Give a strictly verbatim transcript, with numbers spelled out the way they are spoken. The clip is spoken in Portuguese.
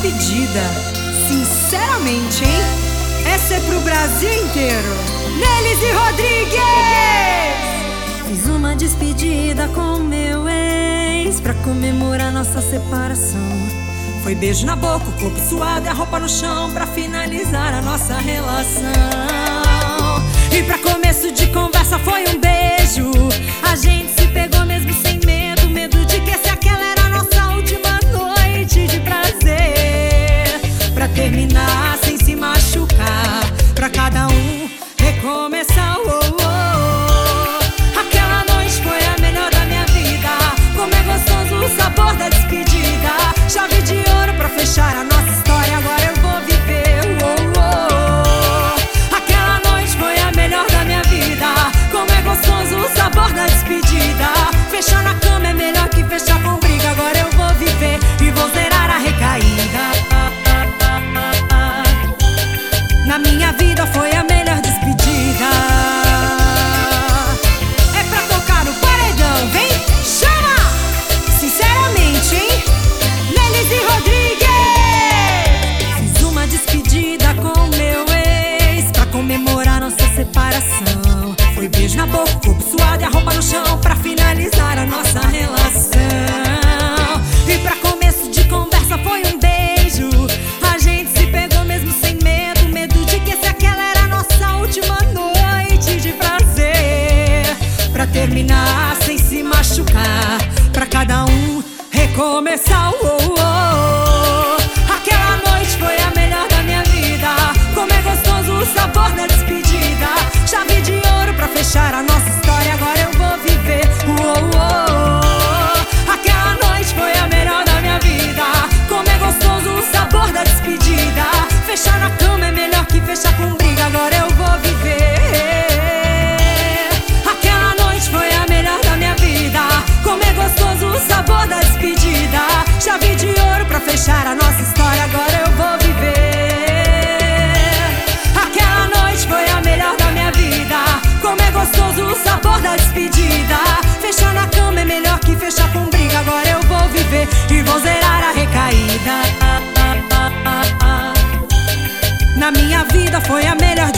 despedida. Sinceramente, hein? Essa é pro Brasil inteiro. Nelise Rodrigues! Fiz uma despedida com meu ex pra comemorar nossa separação. Foi beijo na boca, o corpo suado e a roupa no chão pra finalizar a nossa relação. E pra começo de conversa foi um beijo. A gente se pegou mesmo sem medo, medo de que se aquela era a nossa última noite de prazer. Pra terminar sem se machucar, pra cada um recomeçar. Oh, oh, oh. Aquela noite foi a melhor da minha vida. Como é gostoso o sabor da despedida. Chave de ouro pra fechar a nossa história, agora eu vou viver. Oh, oh, oh. Aquela noite foi a melhor da minha vida. Como é gostoso o sabor da despedida. Fechar na cama é melhor que fechar com briga, agora eu vou viver e vou zerar a recaída. Na minha vida foi a melhor despedida. É pra tocar no paredão, vem, chama! Sinceramente, hein? Nelise Rodrigues! Fiz uma despedida com meu ex pra comemorar nossa separação. Foi beijo na boca, o corpo suado e a roupa no chão pra finalizar a nossa relação. E pra começo de conversa foi um beijo. A gente se pegou mesmo sem medo, medo de que se aquela era a nossa última noite de prazer. Pra terminar sem se machucar, pra cada um recomeçar. Oh, oh, oh. Aquela noite foi a melhor da minha vida. Como é gostoso o sabor da despedida. Chave de ouro pra fechar a nossa história, agora eu vou viver. Oh, oh, oh. Aquela noite foi a melhor da minha vida. Como é gostoso o sabor da despedida. Fechar na cama é melhor que fechar com briga, agora eu vou viver. Aquela noite foi a melhor da minha vida. Como é gostoso o sabor da despedida. Chave de ouro pra fechar a nossa história, agora eu vou viver. Aquela noite foi a melhor da minha vida. Como é gostoso o sabor da despedida. Fechar na cama é melhor que fechar com briga, agora eu vou viver e vou zerar a recaída. Na minha vida foi a melhor